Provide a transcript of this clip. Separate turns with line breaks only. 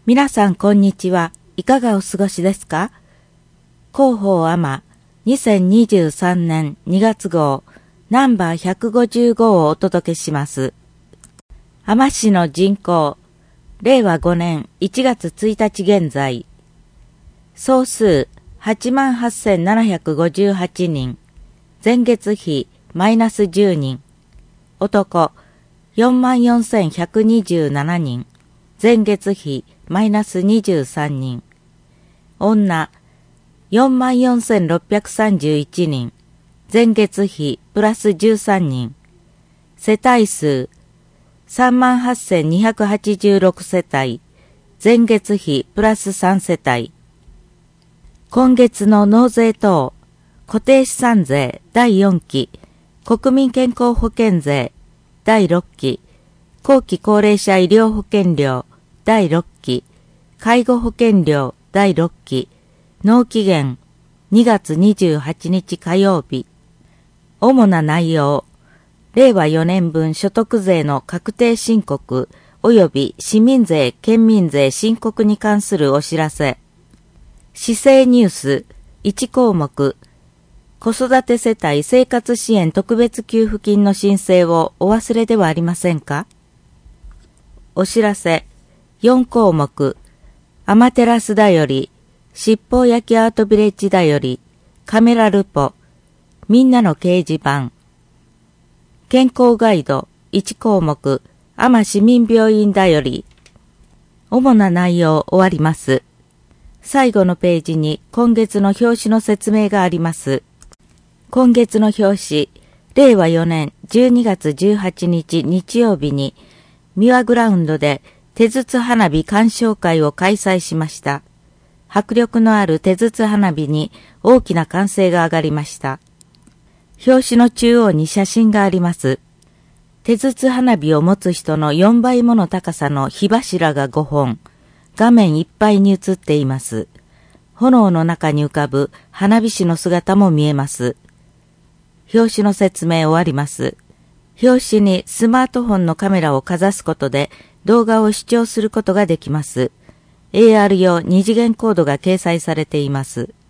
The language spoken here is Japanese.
皆さんこんにちは。いかがお過ごしですか？広報アマ2023年2月号ナンバー155をお届けします。アマ市の人口、令和5年1月1日現在、総数 88,758 人、前月比マイナス10人、男 44,127 人、前月比マイナス23人、女 44,631 人、前月比プラス13人、世帯数 38,286 世帯、前月比プラス3世帯。今月の納税等、固定資産税第4期、国民健康保険税第6期、後期高齢者医療保険料第6期、介護保険料第6期、納期限2月28日火曜日。主な内容、令和4年分所得税の確定申告及び市民税・県民税申告に関するお知らせ。市政ニュース1項目、子育て世帯生活支援特別給付金の申請をお忘れではありませんか？お知らせ4項目、アマテラスだより、七宝焼きアートビレッジだより、カメラルポ、みんなの掲示板、健康ガイド1項目、アマ市民病院だより、主な内容終わります。最後のページに今月の表紙の説明があります。今月の表紙、令和4年12月18日日曜日に、ミワグラウンドで手筒花火鑑賞会を開催しました。迫力のある手筒花火に大きな歓声が上がりました。表紙の中央に写真があります。手筒花火を持つ人の4倍もの高さの火柱が5本、画面いっぱいに映っています。炎の中に浮かぶ花火師の姿も見えます。表紙の説明終わります。表紙にスマートフォンのカメラをかざすことで動画を視聴することができます。AR 用2次元コードが掲載されています。